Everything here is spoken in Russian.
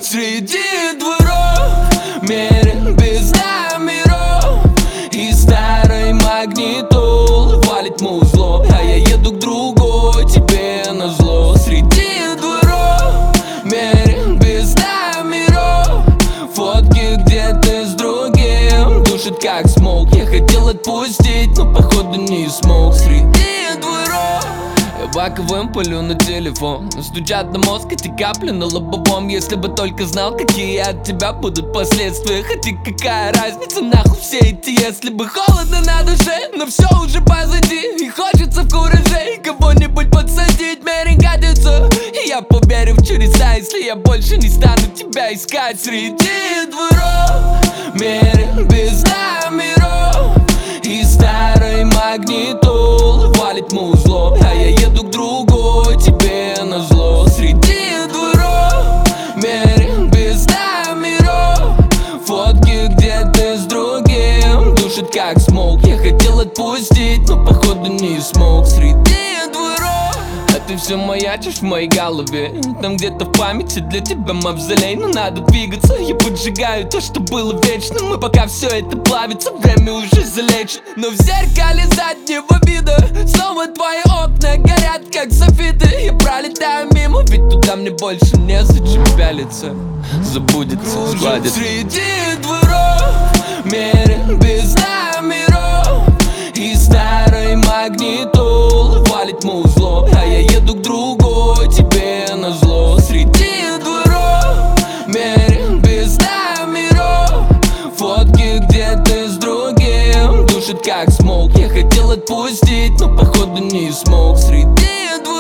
среди дворов, мерен без номеров и старый магнитол. Валит музло, а я еду к другой, тебе назло. Среди дворов, мерен без номеров, фотки, где ты с другим, душит как смог. Я хотел отпустить, но походу не смог. Среди дворов я баковым палю на телефон, стучат на мозг эти капли на лобовом. Если бы только знал, какие от тебя будут последствия. Хотя какая разница, нахуй все эти если бы. Холодно на душе, но все уже позади, и хочется в кураже кого-нибудь подсадить. Мерин катится, и я поверю в чудеса, если я больше не стану тебя искать. Среди дворов, мерин без номеров и старый магнитол. Валит музло, а я еду к другой, тебе назло. Среди дворов, мерин без номеров, фотки, где ты с другим, душит как смог. Я хотел отпустить, но походу не смог. Среди дворов, а ты все маячишь в моей голове. Там где-то в памяти для тебя мавзолей. Но надо двигаться, я поджигаю то, что было вечным. И пока все это плавится, время уже залечит. Но в зеркале заднего вида снова твои окна горят, как софиты. Я пролетаю мимо, ведь туда мне больше незачем пялиться. Забудется, сгладится. Среди дворов, мерен без номеров и старый магнитол. Валит музло, а я еду к другой, тебе назло. Среди дворов, мерен без номеров, фотки, где ты с другим, душит как смог. Я хотел отпустить, но походу не смог. Среди дворов.